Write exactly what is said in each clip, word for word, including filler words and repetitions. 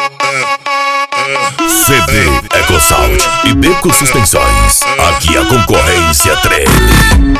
C D EcoSound e Beco Suspensões. Aqui a concorrência treme.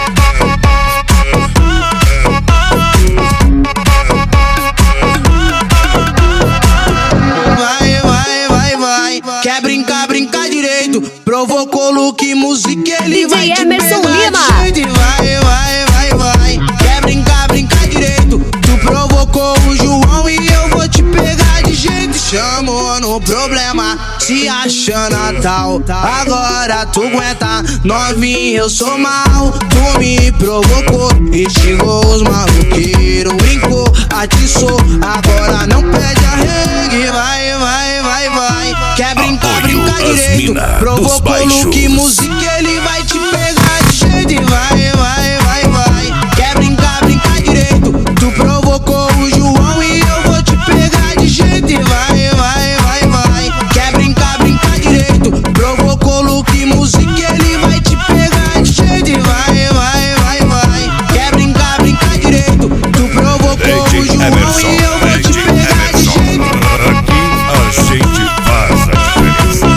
Vai, vai, vai, vai. Quer brincar, brincar direito. Provocou look, música, ele vai te Emerson pegar Lima. de jeito. Vai, vai, vai, vai. Quer brincar, brincar direito. Tu provocou o João e eu vou te pegar de jeito. Chamou no problema, se acha Natal. Agora tu aguenta, novinho, eu sou mal. Tu me provocou, instigou os maluqueiros. Brincou, atiçou, agora não pede arregue. Vai, vai, vai, vai. Quer brincar, Apoio brincar as direito. mina dos Provocou baixos. look, música, ele vai te pegar de jeito. E vai, vai, vai, vai. Quer brincar, brincar direito. Tu provocou o João e eu vou te pegar de jeito. E vai, vai, vai, vai. Quer brincar, brincar direito. Provocou look, música, ele vai te pegar de jeito. E vai, vai, vai, vai. Quer brincar, brincar direito. Tu provocou o João e eu vou te pegar de jeito. Aqui a gente faz a diferença.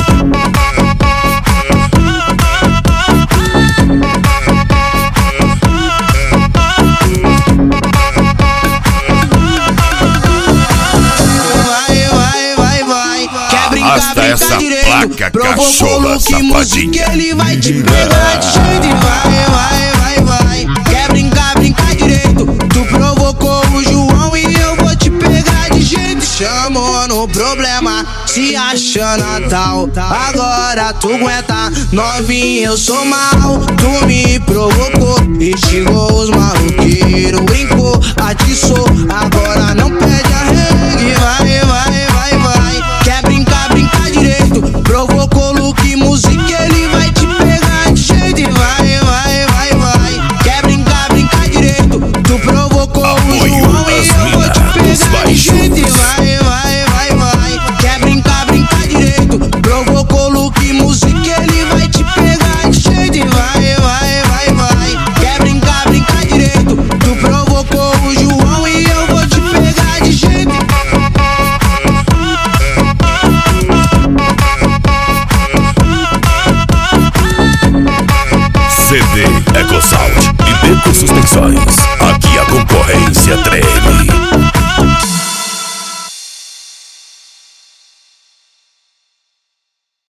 Vai, vai, vai, vai. Quer brincar, Arrasta brincar essa direito. placa, Provocou cachorra look, música, safadinha. ele vai te pegar de jeito. E vai, vai, vai, vai. Quer brincar, brincar direito. Tu provocou o João e eu vou te pegar de jeito. Chamou no problema, se acha Natal. Agora tu aguenta, novinho, eu sou mal. Tu me provocou, instigou os maluqueiros. Brincou, atiçou, agora não pede arregue. Vai, vai, vai,